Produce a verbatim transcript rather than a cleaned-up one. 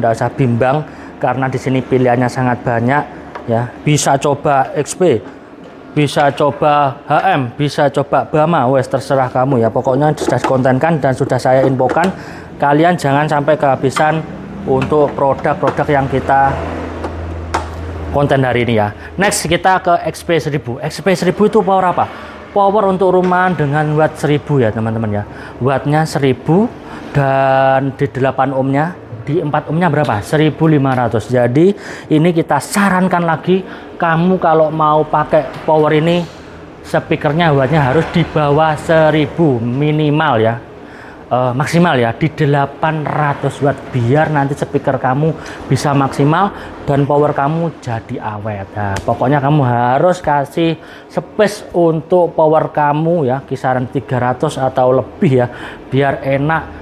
nggak usah bimbang karena di sini pilihannya sangat banyak ya. Bisa coba X P, bisa coba H M, bisa coba Bama, wes terserah kamu ya. Pokoknya sudah dikontenkan dan sudah saya infokan, kalian jangan sampai kehabisan untuk produk-produk yang kita konten hari ini ya. Next kita ke X P seribu. X P seribu itu power apa? Power untuk rumahan dengan watt seribu ya teman-teman ya. Wattnya seribu dan di delapan ohmnya, di empat ohmnya berapa? seribu lima ratus. Jadi ini kita sarankan lagi, kamu kalau mau pakai power ini, speakernya wattnya harus di bawah seribu minimal ya. Uh, maksimal ya di delapan ratus watt, biar nanti speaker kamu bisa maksimal dan power kamu jadi awet. Nah, pokoknya kamu harus kasih space untuk power kamu ya, kisaran tiga ratus atau lebih ya, biar enak